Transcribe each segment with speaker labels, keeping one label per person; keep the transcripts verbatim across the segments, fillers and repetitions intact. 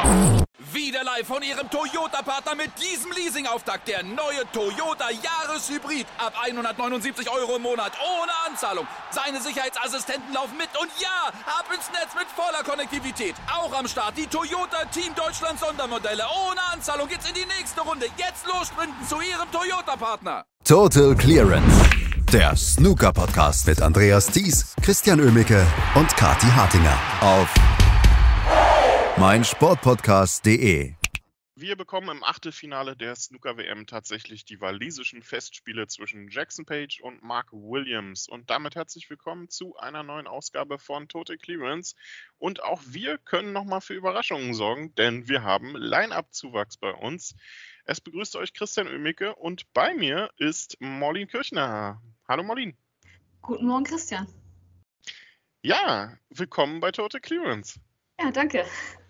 Speaker 1: Wieder live von Ihrem Toyota-Partner mit diesem Leasing-Auftakt. Der neue Toyota Jahreshybrid. Ab hundertneunundsiebzig Euro im Monat. Ohne Anzahlung. Seine Sicherheitsassistenten laufen mit. Und ja, ab ins Netz mit voller Konnektivität. Auch am Start die Toyota Team Deutschland Sondermodelle. Ohne Anzahlung geht's in die nächste Runde. Jetzt los sprinten zu Ihrem Toyota-Partner.
Speaker 2: Total Clearance. Der Snooker-Podcast mit Andreas Thies, Christian Oemicke und Kathi Hartinger auf meinsportpodcast punkt de.
Speaker 3: Wir bekommen im Achtelfinale der Snooker-W M tatsächlich die walisischen Festspiele zwischen Jackson Page und Mark Williams. Und damit herzlich willkommen zu einer neuen Ausgabe von Total Clearance. Und auch wir können nochmal für Überraschungen sorgen, denn wir haben Line-Up-Zuwachs bei uns. Es begrüßt euch Christian Oemicke und bei mir ist Marlene Kirchner. Hallo Marlene.
Speaker 4: Guten Morgen Christian.
Speaker 3: Ja, willkommen bei Total Clearance.
Speaker 4: Ja, danke.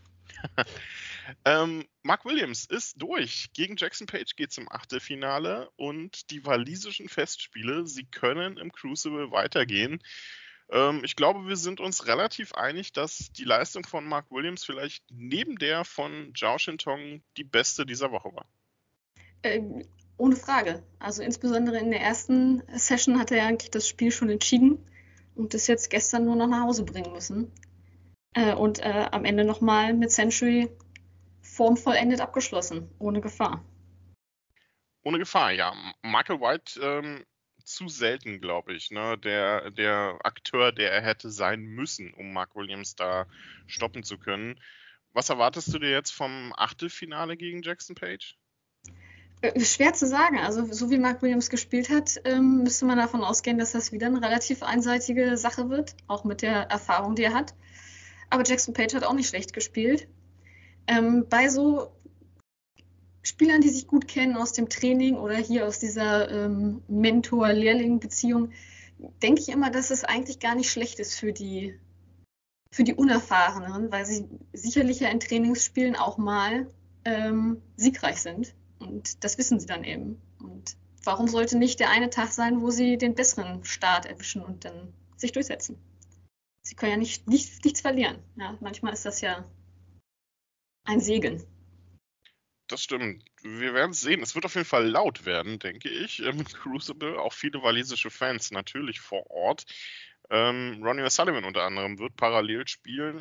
Speaker 3: ähm, Mark Williams ist durch. Gegen Jackson Page geht es im Achtelfinale und die walisischen Festspiele, sie können im Crucible weitergehen. Ähm, ich glaube, wir sind uns relativ einig, dass die Leistung von Mark Williams vielleicht neben der von Zhao Shintong die beste dieser Woche war.
Speaker 4: Ähm, ohne Frage. Also insbesondere in der ersten Session hat er eigentlich das Spiel schon entschieden und das jetzt gestern nur noch nach Hause bringen müssen. Äh, und äh, am Ende nochmal mit Century formvollendet abgeschlossen, ohne Gefahr.
Speaker 3: Ohne Gefahr, ja. Michael White ähm, zu selten, glaube ich, ne? Der, der Akteur, der er hätte sein müssen, um Mark Williams da stoppen zu können. Was erwartest du dir jetzt vom Achtelfinale gegen Jackson Page?
Speaker 4: Äh, schwer zu sagen. Also so wie Mark Williams gespielt hat, ähm, müsste man davon ausgehen, dass das wieder eine relativ einseitige Sache wird, auch mit der Erfahrung, die er hat. Aber Jackson Page hat auch nicht schlecht gespielt. Ähm, bei so Spielern, die sich gut kennen aus dem Training oder hier aus dieser ähm, Mentor-Lehrling-Beziehung, denke ich immer, dass es eigentlich gar nicht schlecht ist für die, für die Unerfahrenen, weil sie sicherlich ja in Trainingsspielen auch mal ähm, siegreich sind. Und das wissen sie dann eben. Und warum sollte nicht der eine Tag sein, wo sie den besseren Start erwischen und dann sich durchsetzen? Sie können ja nicht, nicht, nichts verlieren. Ja, manchmal ist das ja ein Segen.
Speaker 3: Das stimmt. Wir werden es sehen. Es wird auf jeden Fall laut werden, denke ich. Im Crucible auch viele walisische Fans natürlich vor Ort. Ähm, Ronnie O'Sullivan unter anderem wird parallel spielen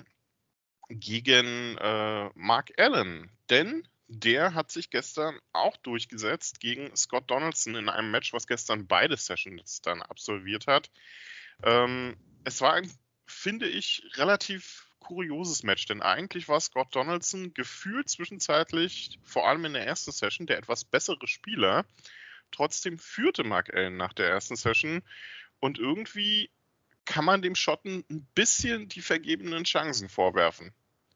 Speaker 3: gegen äh, Mark Allen. Denn der hat sich gestern auch durchgesetzt gegen Scott Donaldson in einem Match, was gestern beide Sessions dann absolviert hat. Ähm, es war ein, finde ich, relativ kurioses Match, denn eigentlich war Scott Donaldson gefühlt zwischenzeitlich, vor allem in der ersten Session, der etwas bessere Spieler. Trotzdem führte Mark Allen nach der ersten Session und irgendwie kann man dem Schotten ein bisschen die vergebenen Chancen vorwerfen.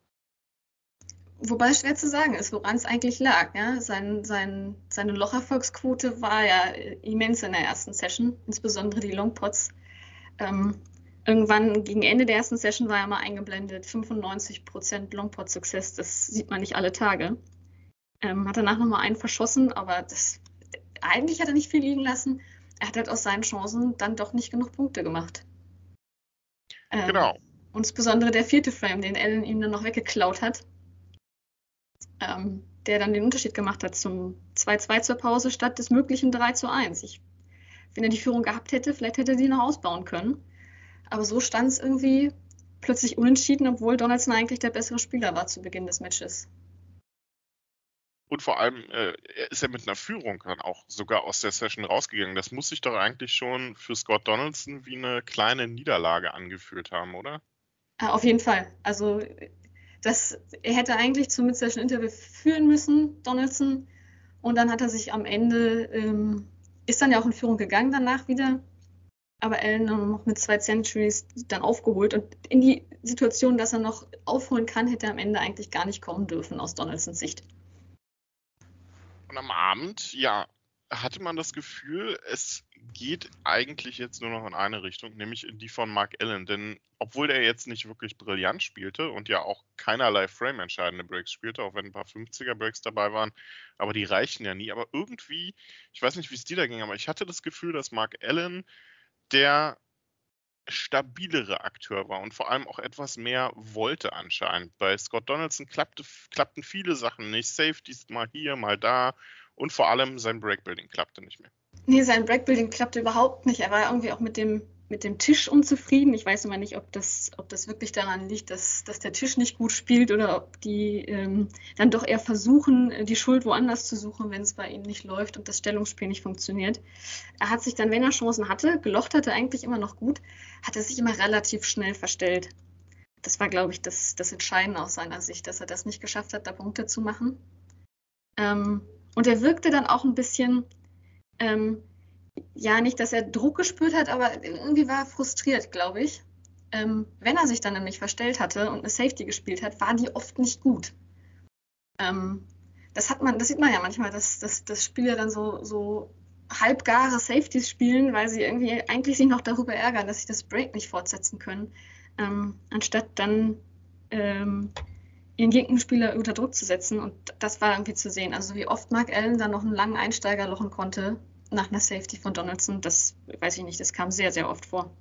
Speaker 4: Wobei es schwer zu sagen ist, woran es eigentlich lag. Ja? Sein, sein, seine Locherfolgsquote war ja immens in der ersten Session, insbesondere die Longpots. Ähm, Irgendwann gegen Ende der ersten Session war er mal eingeblendet, fünfundneunzig Prozent Longpot-Success, das sieht man nicht alle Tage. Ähm, hat danach nochmal einen verschossen, aber das, eigentlich hat er nicht viel liegen lassen. Er hat halt aus seinen Chancen dann doch nicht genug Punkte gemacht. Ähm,
Speaker 3: Genau.
Speaker 4: Und insbesondere der vierte Frame, den Allen ihm dann noch weggeklaut hat, ähm, der dann den Unterschied gemacht hat zum zwei zwei zur Pause statt des möglichen drei zu eins. Ich, wenn er die Führung gehabt hätte, vielleicht hätte er die noch ausbauen können. Aber so stand es irgendwie plötzlich unentschieden, obwohl Donaldson eigentlich der bessere Spieler war zu Beginn des Matches.
Speaker 3: Und vor allem äh, ist er mit einer Führung dann auch sogar aus der Session rausgegangen. Das muss sich doch eigentlich schon für Scott Donaldson wie eine kleine Niederlage angefühlt haben, oder?
Speaker 4: Ah, auf jeden Fall. Also das, er hätte eigentlich zum Mid-Session-Interview führen müssen, Donaldson. Und dann hat er sich am Ende, ähm, ist dann ja auch in Führung gegangen danach wieder. Aber Allen noch mit zwei Centuries dann aufgeholt. Und in die Situation, dass er noch aufholen kann, hätte er am Ende eigentlich gar nicht kommen dürfen aus Donaldsons Sicht.
Speaker 3: Und am Abend, ja, hatte man das Gefühl, es geht eigentlich jetzt nur noch in eine Richtung, nämlich in die von Mark Allen. Denn obwohl der jetzt nicht wirklich brillant spielte und ja auch keinerlei Frame-entscheidende Breaks spielte, auch wenn ein paar fünfziger-Breaks dabei waren, aber die reichten ja nie. Aber irgendwie, ich weiß nicht, wie es dir da ging, aber ich hatte das Gefühl, dass Mark Allen der stabilere Akteur war und vor allem auch etwas mehr wollte anscheinend. Bei Scott Donaldson klappte, klappten viele Sachen nicht. Safeties mal hier, mal da und vor allem sein Breakbuilding klappte nicht mehr.
Speaker 4: Nee, sein Breakbuilding klappte überhaupt nicht. Er war irgendwie auch mit dem, mit dem Tisch unzufrieden. Ich weiß immer nicht, ob das, ob das wirklich daran liegt, dass, dass der Tisch nicht gut spielt oder ob die ähm, dann doch eher versuchen, die Schuld woanders zu suchen, wenn es bei ihnen nicht läuft und das Stellungsspiel nicht funktioniert. Er hat sich dann, wenn er Chancen hatte, gelocht hatte eigentlich immer noch gut, hat er sich immer relativ schnell verstellt. Das war, glaube ich, das, das Entscheidende aus seiner Sicht, dass er das nicht geschafft hat, da Punkte zu machen. Ähm, und er wirkte dann auch ein bisschen... Ähm, ja, nicht, dass er Druck gespürt hat, aber irgendwie war er frustriert, glaube ich. Ähm, wenn er sich dann nämlich verstellt hatte und eine Safety gespielt hat, war die oft nicht gut. Ähm, das hat man, das sieht man ja manchmal, dass, dass, dass Spieler dann so, so halbgare Safeties spielen, weil sie irgendwie eigentlich sich noch darüber ärgern, dass sie das Break nicht fortsetzen können, ähm, anstatt dann ähm, ihren Gegenspieler unter Druck zu setzen. Und das war irgendwie zu sehen. Also wie oft Mark Allen dann noch einen langen Einsteiger lochen konnte nach einer Safety von Donaldson, das weiß ich nicht, das kam sehr, sehr oft vor.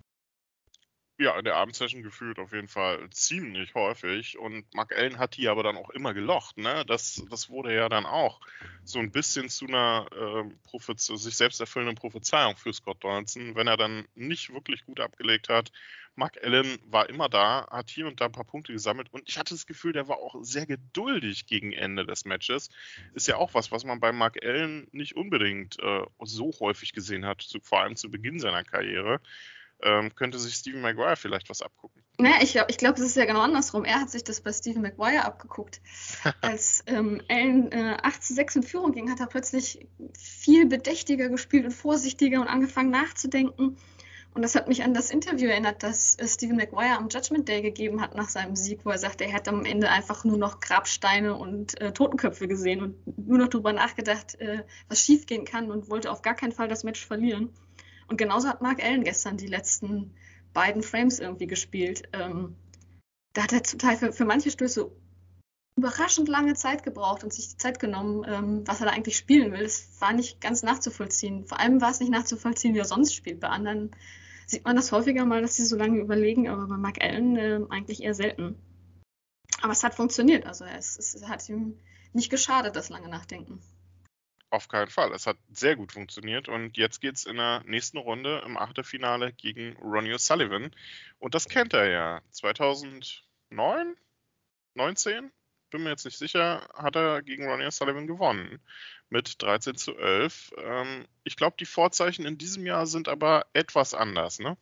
Speaker 3: Ja, in der Abendsession gefühlt auf jeden Fall ziemlich häufig und Mark Allen hat die aber dann auch immer gelocht, ne? Das, das wurde ja dann auch so ein bisschen zu einer äh, Prophez- sich selbst erfüllenden Prophezeiung für Scott Donaldson, wenn er dann nicht wirklich gut abgelegt hat. Mark Allen war immer da, hat hier und da ein paar Punkte gesammelt und ich hatte das Gefühl, der war auch sehr geduldig gegen Ende des Matches. Ist ja auch was, was man bei Mark Allen nicht unbedingt äh, so häufig gesehen hat, zu, vor allem zu Beginn seiner Karriere. Ähm, könnte sich Stephen Maguire vielleicht was abgucken.
Speaker 4: Naja, ich glaube, ich glaub, es ist ja genau andersrum. Er hat sich das bei Stephen Maguire abgeguckt. Als ähm, Allen äh, acht zu sechs in Führung ging, hat er plötzlich viel bedächtiger gespielt und vorsichtiger und angefangen nachzudenken. Und das hat mich an das Interview erinnert, das äh, Stephen Maguire am Judgment Day gegeben hat nach seinem Sieg, wo er sagte, er hat am Ende einfach nur noch Grabsteine und äh, Totenköpfe gesehen und nur noch darüber nachgedacht, äh, was schiefgehen kann und wollte auf gar keinen Fall das Match verlieren. Und genauso hat Mark Allen gestern die letzten beiden Frames irgendwie gespielt. Ähm, da hat er zum Teil für, für manche Stöße überraschend lange Zeit gebraucht und sich die Zeit genommen, ähm, was er da eigentlich spielen will. Das war nicht ganz nachzuvollziehen. Vor allem war es nicht nachzuvollziehen, wie er sonst spielt. Bei anderen sieht man das häufiger mal, dass sie so lange überlegen, aber bei Mark Allen äh, eigentlich eher selten. Aber es hat funktioniert. Also es, es hat ihm nicht geschadet, das lange Nachdenken.
Speaker 3: Auf keinen Fall. Es hat sehr gut funktioniert und jetzt geht es in der nächsten Runde im Achtelfinale gegen Ronnie O'Sullivan. Und das kennt er ja. zweitausendneun, neunzehn, bin mir jetzt nicht sicher, hat er gegen Ronnie O'Sullivan gewonnen. Mit dreizehn zu elf. Ähm, ich glaube, die Vorzeichen in diesem Jahr sind aber etwas anders, ne?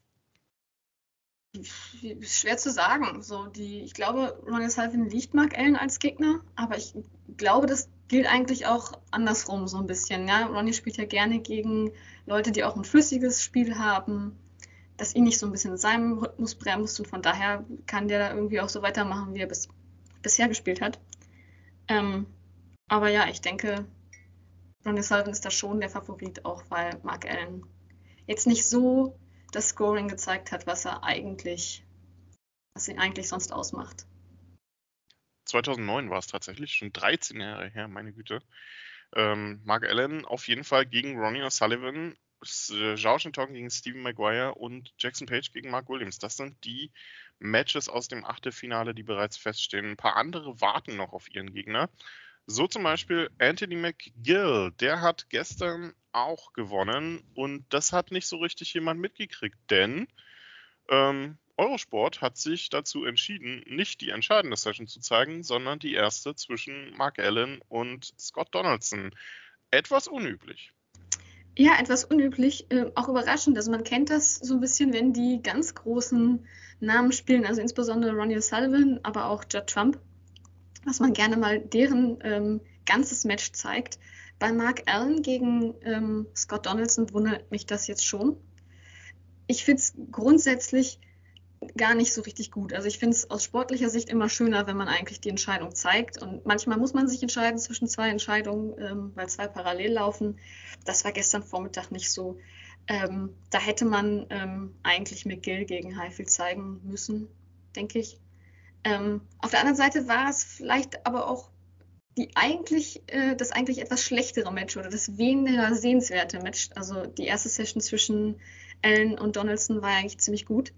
Speaker 4: Schwer zu sagen. So die, ich glaube, Ronnie O'Sullivan liegt Mark Allen als Gegner, aber ich glaube, das gilt eigentlich auch andersrum so ein bisschen. Ja? Ronnie spielt ja gerne gegen Leute, die auch ein flüssiges Spiel haben, dass ihn nicht so ein bisschen in seinem Rhythmus bremst und von daher kann der da irgendwie auch so weitermachen, wie er bis, bisher gespielt hat. Ähm, aber ja, ich denke, Ronnie O'Sullivan ist da schon der Favorit, auch weil Mark Allen jetzt nicht so das Scoring gezeigt hat, was er eigentlich, was ihn eigentlich sonst ausmacht.
Speaker 3: zweitausendneun war es tatsächlich, schon dreizehn Jahre her, meine Güte. Ähm, Mark Allen auf jeden Fall gegen Ronnie O'Sullivan, äh, Zhao Shintong gegen Stephen Maguire und Jackson Page gegen Mark Williams. Das sind die Matches aus dem Achtelfinale, die bereits feststehen. Ein paar andere warten noch auf ihren Gegner. So zum Beispiel Anthony McGill, der hat gestern auch gewonnen und das hat nicht so richtig jemand mitgekriegt, denn ähm, Eurosport hat sich dazu entschieden, nicht die entscheidende Session zu zeigen, sondern die erste zwischen Mark Allen und Scott Donaldson. Etwas unüblich.
Speaker 4: Ja, etwas unüblich, äh, auch überraschend. Also man kennt das so ein bisschen, wenn die ganz großen Namen spielen, also insbesondere Ronnie O'Sullivan, aber auch Judd Trump, dass man gerne mal deren ähm, ganzes Match zeigt. Bei Mark Allen gegen ähm, Scott Donaldson wundert mich das jetzt schon. Ich finde es grundsätzlich gar nicht so richtig gut. Also ich finde es aus sportlicher Sicht immer schöner, wenn man eigentlich die Entscheidung zeigt. Und manchmal muss man sich entscheiden zwischen zwei Entscheidungen, ähm, weil zwei parallel laufen. Das war gestern Vormittag nicht so. Ähm, da hätte man ähm, eigentlich McGill gegen Highfield zeigen müssen, denke ich. Ähm, auf der anderen Seite war es vielleicht aber auch die eigentlich, äh, das eigentlich etwas schlechtere Match oder das weniger sehenswerte Match. Also die erste Session zwischen Allen und Donaldson war eigentlich ziemlich gut.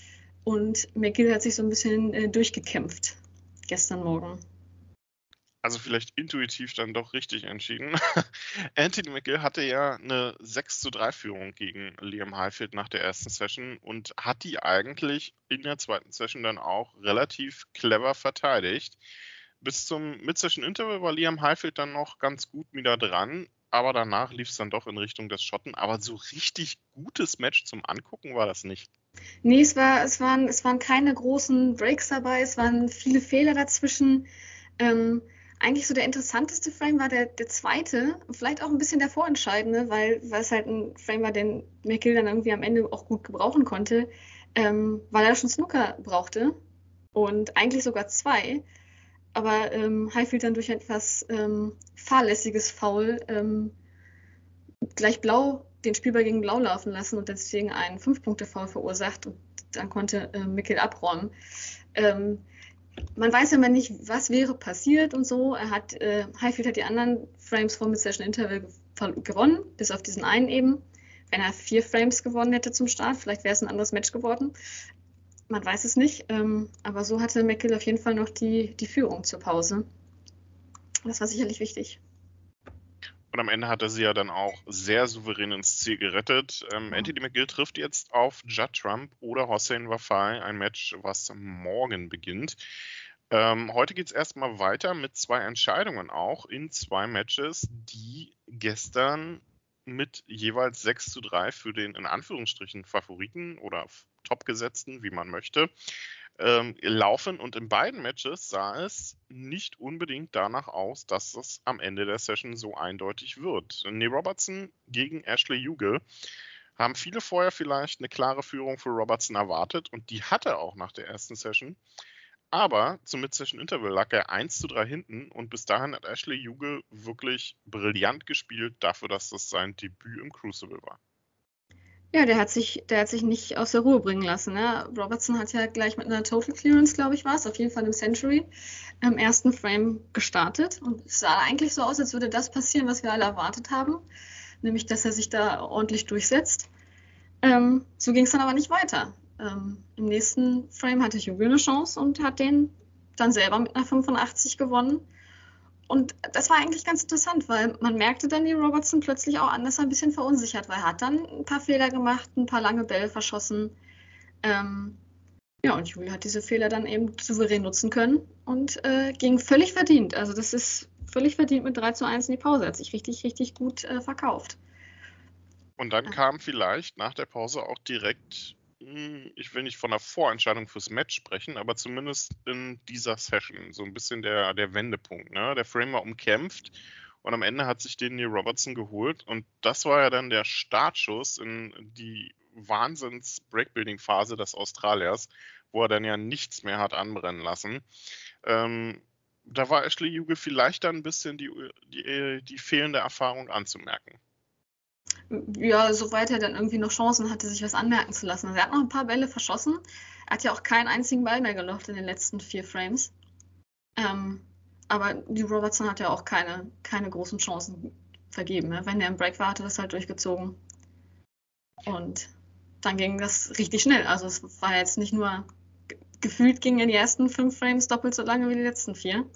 Speaker 4: Und McGill hat sich so ein bisschen äh, durchgekämpft gestern Morgen.
Speaker 3: Also vielleicht intuitiv dann doch richtig entschieden. Anthony McGill hatte ja eine sechs zu drei Führung gegen Liam Highfield nach der ersten Session und hat die eigentlich in der zweiten Session dann auch relativ clever verteidigt. Bis zum Mid-Session-Interval war Liam Highfield dann noch ganz gut wieder dran, aber danach lief es dann doch in Richtung des Schotten. Aber so richtig gutes Match zum Angucken war das nicht.
Speaker 4: Nee, es, war, es, waren, es waren keine großen Breaks dabei, es waren viele Fehler dazwischen. Ähm, eigentlich so der interessanteste Frame war der, der zweite, vielleicht auch ein bisschen der vorentscheidende, weil, weil es halt ein Frame war, den McGill dann irgendwie am Ende auch gut gebrauchen konnte, ähm, weil er schon Snooker brauchte und eigentlich sogar zwei. Aber ähm, Highfield dann durch etwas ähm, fahrlässiges Foul ähm, gleich blau, den Spielball gegen blau laufen lassen und deswegen einen fünf-Punkte-Foul verursacht und dann konnte äh, McGill abräumen. Ähm, man weiß ja immer nicht, was wäre passiert und so. Er hat, äh, Highfield hat die anderen Frames vor Mid-Session-Interval gewonnen, bis auf diesen einen eben. Wenn er vier Frames gewonnen hätte zum Start, vielleicht wäre es ein anderes Match geworden. Man weiß es nicht, ähm, aber so hatte McGill auf jeden Fall noch die, die Führung zur Pause. Das war sicherlich wichtig.
Speaker 3: Und am Ende hat er sie ja dann auch sehr souverän ins Ziel gerettet. Ähm,
Speaker 4: Ja.
Speaker 3: Anthony McGill trifft jetzt auf Judd Trump oder Hossein Wafai, ein Match, was morgen beginnt. Ähm, heute geht es erstmal weiter mit zwei Entscheidungen auch in zwei Matches, die gestern mit jeweils sechs zu drei für den in Anführungsstrichen Favoriten oder Topgesetzten, wie man möchte, ähm, laufen. Und in beiden Matches sah es nicht unbedingt danach aus, dass es am Ende der Session so eindeutig wird. Neil Robertson gegen Ashley Juge haben viele vorher vielleicht eine klare Führung für Robertson erwartet und die hat er auch nach der ersten Session. Aber zum Mid-Session-Interval lag er eins zu drei hinten und bis dahin hat Ashley Juge wirklich brillant gespielt dafür, dass das sein Debüt im Crucible war.
Speaker 4: Ja, der hat sich, der hat sich nicht aus der Ruhe bringen lassen. Ne? Robertson hat ja gleich mit einer Total Clearance, glaube ich, war es, auf jeden Fall im Century, im ersten Frame gestartet. Und es sah eigentlich so aus, als würde das passieren, was wir alle erwartet haben. Nämlich, dass er sich da ordentlich durchsetzt. Ähm, so ging es dann aber nicht weiter. Ähm, Im nächsten Frame hatte Juge eine Chance und hat den dann selber mit einer fünfundachtzig gewonnen. Und das war eigentlich ganz interessant, weil man merkte dann die Robertson plötzlich auch an, dass er ein bisschen verunsichert war. Er hat dann ein paar Fehler gemacht, ein paar lange Bälle verschossen. Ähm, ja, und Juge hat diese Fehler dann eben souverän nutzen können und äh, ging völlig verdient. Also das ist völlig verdient mit drei zu eins in die Pause. Hat sich richtig, richtig gut äh, verkauft.
Speaker 3: Und dann
Speaker 4: Ja.
Speaker 3: kam vielleicht nach der Pause auch direkt, ich will nicht von einer Vorentscheidung fürs Match sprechen, aber zumindest in dieser Session so ein bisschen der, der Wendepunkt. Ne? Der Frame war umkämpft und am Ende hat sich den Neil Robertson geholt und das war ja dann der Startschuss in die Wahnsinns-Breakbuilding-Phase des Australiers, wo er dann ja nichts mehr hat anbrennen lassen. Ähm, da war Ashley Juge vielleicht dann ein bisschen die, die, die fehlende Erfahrung anzumerken.
Speaker 4: Ja, soweit er dann irgendwie noch Chancen hatte, sich was anmerken zu lassen. Also er hat noch ein paar Bälle verschossen. Er hat ja auch keinen einzigen Ball mehr gelocht in den letzten vier Frames. Ähm, aber die Robertson hat ja auch keine, keine großen Chancen vergeben. Ne? Wenn er im Break war, hat er das halt durchgezogen. Und dann ging das richtig schnell. Also es war jetzt nicht nur, ge- gefühlt gingen die ersten fünf Frames doppelt so lange wie die letzten vier.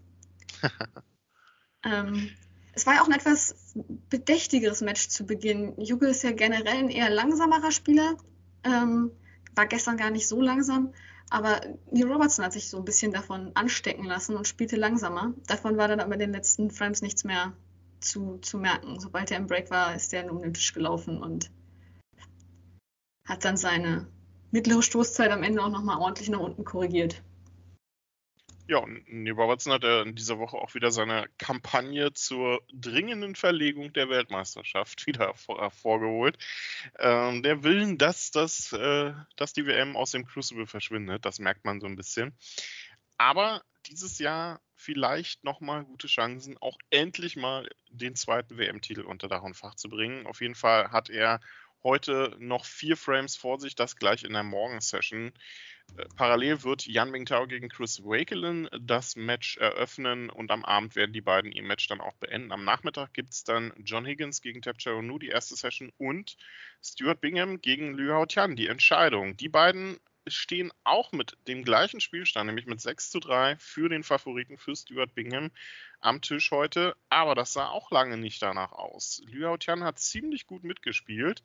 Speaker 4: Ähm, es war ja auch ein etwas bedächtigeres Match zu Beginn. Juge ist ja generell ein eher langsamerer Spieler, ähm, war gestern gar nicht so langsam, aber Neil Robertson hat sich so ein bisschen davon anstecken lassen und spielte langsamer. Davon war dann aber in den letzten Frames nichts mehr zu, zu merken. Sobald er im Break war, ist er um den Tisch gelaufen und hat dann seine mittlere Stoßzeit am Ende auch nochmal ordentlich nach unten korrigiert.
Speaker 3: Ja, und Neil Robertson hat ja in dieser Woche auch wieder seine Kampagne zur dringenden Verlegung der Weltmeisterschaft wieder hervorgeholt. Ähm, der Willen, dass, das, äh, dass die W M aus dem Crucible verschwindet, das merkt man so ein bisschen. Aber dieses Jahr vielleicht nochmal gute Chancen, auch endlich mal den zweiten W M-Titel unter Dach und Fach zu bringen. Auf jeden Fall hat er heute noch vier Frames vor sich, das gleich in der Morgensession. Parallel wird Yan Mingtao gegen Chris Wakelin das Match eröffnen und am Abend werden die beiden ihr Match dann auch beenden. Am Nachmittag gibt es dann John Higgins gegen Tapcha Onu, die erste Session, und Stuart Bingham gegen Liu Haotian, die Entscheidung. Die beiden stehen auch mit dem gleichen Spielstand, nämlich mit sechs zu drei für den Favoriten, für Stuart Bingham, am Tisch heute. Aber das sah auch lange nicht danach aus. Liu Haotian hat ziemlich gut mitgespielt.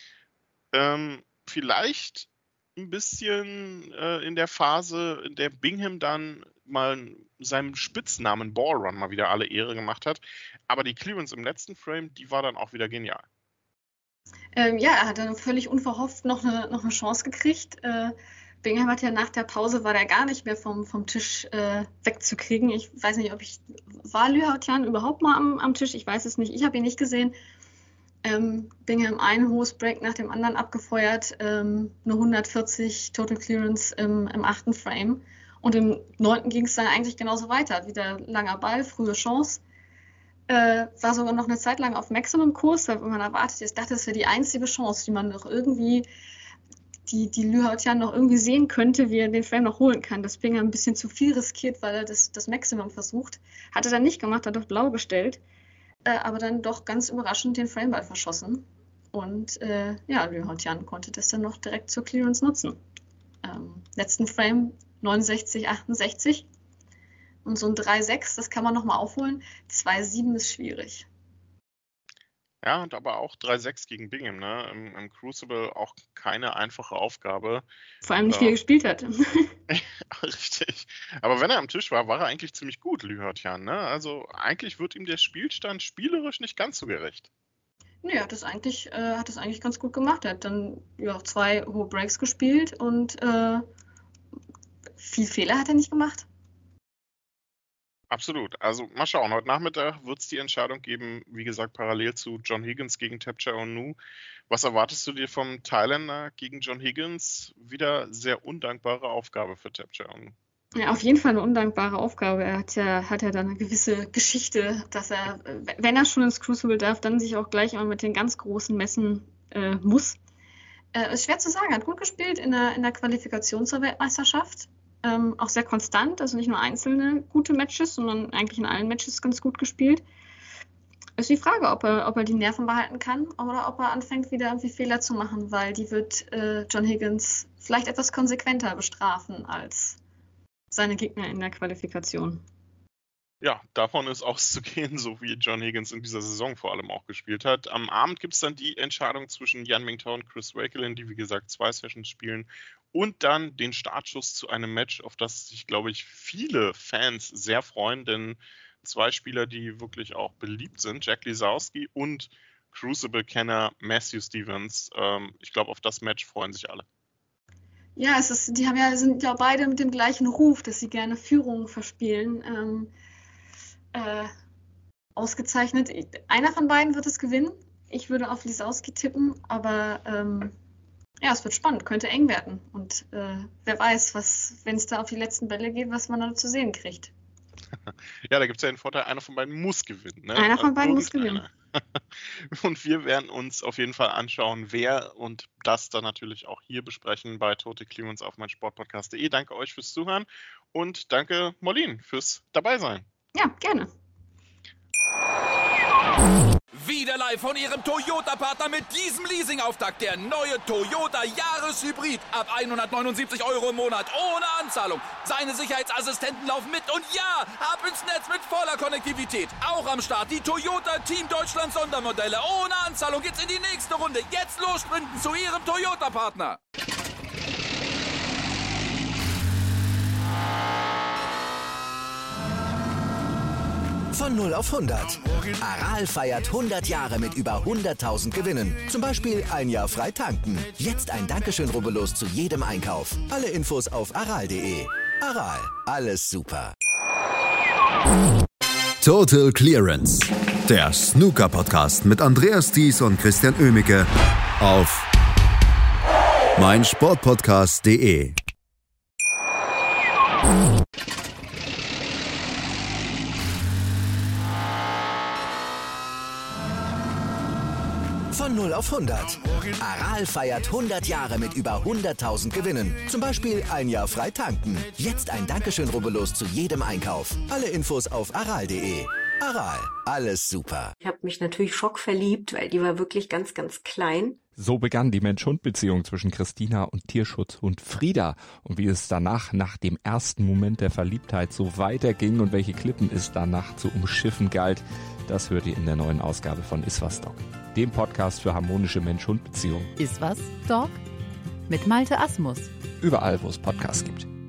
Speaker 3: Ähm, vielleicht ein bisschen äh, in der Phase, in der Bingham dann mal seinem Spitznamen Ballrun mal wieder alle Ehre gemacht hat. Aber die Clearance im letzten Frame, die war dann auch wieder genial.
Speaker 4: Ähm, ja, er hat dann völlig unverhofft noch eine, noch eine Chance gekriegt. Äh, Bingham hat ja nach der Pause, war der gar nicht mehr vom, vom Tisch äh, wegzukriegen. Ich weiß nicht, ob ich, war Liu Haotian überhaupt mal am, am Tisch? Ich weiß es nicht. Ich habe ihn nicht gesehen. Ähm, Bingham ein hohes Break nach dem anderen abgefeuert, ähm, eine hundertvierzig Total Clearance im, im achten Frame. Und im neunten ging es dann eigentlich genauso weiter. Wieder langer Ball, frühe Chance. Äh, war sogar noch eine Zeit lang auf Maximum-Kurs, weil man erwartet, ich dachte, das wäre die einzige Chance, die man noch irgendwie, die, die Liu Haotian noch irgendwie sehen könnte, wie er den Frame noch holen kann. Dass Bingham ein bisschen zu viel riskiert, weil er das, das Maximum versucht. Hat er dann nicht gemacht, hat auf blau gestellt. Äh, aber dann doch ganz überraschend den Frameball verschossen. Und äh, ja, Liu Haotian konnte das dann noch direkt zur Clearance nutzen. Ähm, letzten Frame neunundsechzig achtundsechzig. Und so ein drei sechs, das kann man nochmal aufholen. zwei sieben ist schwierig.
Speaker 3: Ja, und aber auch drei sechs gegen Bingham, ne? Im, im Crucible auch keine einfache Aufgabe.
Speaker 4: Vor allem nicht, wie er gespielt hat.
Speaker 3: Richtig. Aber wenn er am Tisch war, war er eigentlich ziemlich gut, Liu Haotian, ne? Also eigentlich wird ihm der Spielstand spielerisch nicht ganz so gerecht.
Speaker 4: Nee, er hat das eigentlich, äh, hat das eigentlich ganz gut gemacht. Er hat dann ja, zwei hohe Breaks gespielt und äh, viel Fehler hat er nicht gemacht.
Speaker 3: Absolut. Also mal schauen. Heute Nachmittag wird es die Entscheidung geben, wie gesagt, parallel zu John Higgins gegen Tapcha Onu. Was erwartest du dir vom Thailänder gegen John Higgins? Wieder sehr undankbare Aufgabe für Tapcha Onu.
Speaker 4: Ja, auf jeden Fall eine undankbare Aufgabe. Er hat ja, hat ja dann eine gewisse Geschichte, dass er, wenn er schon ins Crucible darf, dann sich auch gleich immer mit den ganz großen messen äh, muss. Äh, ist schwer zu sagen. Er hat gut gespielt in der, in der Qualifikation zur Weltmeisterschaft. Ähm, auch sehr konstant, also nicht nur einzelne gute Matches, sondern eigentlich in allen Matches ganz gut gespielt. Ist die Frage, ob er, ob er die Nerven behalten kann oder ob er anfängt, wieder irgendwie Fehler zu machen, weil die wird äh, John Higgins vielleicht etwas konsequenter bestrafen als seine Gegner in der Qualifikation.
Speaker 3: Ja, davon ist auszugehen, so wie John Higgins in dieser Saison vor allem auch gespielt hat. Am Abend gibt es dann die Entscheidung zwischen Yan Mingtao und Chris Wakelin, die wie gesagt zwei Sessions spielen, und dann den Startschuss zu einem Match, auf das sich, glaube ich, viele Fans sehr freuen, denn zwei Spieler, die wirklich auch beliebt sind, Jack Lisowski und Crucible-Kenner Matthew Stevens. Ähm, ich glaube, auf das Match freuen sich alle.
Speaker 4: Ja, es ist, die haben ja, sind ja beide mit dem gleichen Ruf, dass sie gerne Führung verspielen. Ähm, äh, ausgezeichnet. Einer von beiden wird es gewinnen. Ich würde auf Lisowski tippen, aber ähm, ja, es wird spannend, könnte eng werden. Und äh, wer weiß, was, wenn es da auf die letzten Bälle geht, was man da zu sehen kriegt.
Speaker 3: Ja, da gibt es ja den Vorteil, einer von beiden muss gewinnen. Ne?
Speaker 4: Einer von beiden
Speaker 3: Irgendeiner.
Speaker 4: muss gewinnen.
Speaker 3: Und wir werden uns auf jeden Fall anschauen, wer, und das dann natürlich auch hier besprechen bei Total Clearance auf meinsportpodcast punkt de. Danke euch fürs Zuhören und danke Molin fürs Dabeisein.
Speaker 4: Ja, gerne.
Speaker 1: Wieder live von Ihrem Toyota-Partner mit diesem Leasing-Auftakt. Der neue Toyota Jahreshybrid. Ab hundertneunundsiebzig Euro im Monat. Ohne Anzahlung. Seine Sicherheitsassistenten laufen mit. Und ja, ab ins Netz mit voller Konnektivität. Auch am Start die Toyota Team Deutschland Sondermodelle. Ohne Anzahlung geht's in die nächste Runde. Jetzt los sprinten zu Ihrem Toyota-Partner.
Speaker 5: Von null auf hundert. Aral feiert hundert Jahre mit über hunderttausend Gewinnen. Zum Beispiel ein Jahr frei tanken. Jetzt ein Dankeschön, rubbellos zu jedem Einkauf. Alle Infos auf aral punkt de. Aral, alles super.
Speaker 2: Total Clearance, der Snooker-Podcast mit Andreas Thies und Christian Oemicke auf meinsportpodcast punkt de.
Speaker 5: Von null auf hundert. Aral feiert hundert Jahre mit über hunderttausend Gewinnen. Zum Beispiel ein Jahr frei tanken. Jetzt ein Dankeschön, rubbellos zu jedem Einkauf. Alle Infos auf aral punkt de. Aral, alles super.
Speaker 6: Ich habe mich natürlich schockverliebt, weil die war wirklich ganz, ganz klein.
Speaker 7: So begann die Mensch-Hund-Beziehung zwischen Christina und Tierschutzhund Frieda. Und wie es danach, nach dem ersten Moment der Verliebtheit, so weiterging und welche Klippen es danach zu umschiffen galt, das hört ihr in der neuen Ausgabe von Iswas Dog, dem Podcast für harmonische Mensch-Hund-Beziehungen.
Speaker 8: Iswas Dog? Mit Malte Asmus.
Speaker 7: Überall, wo es Podcasts gibt.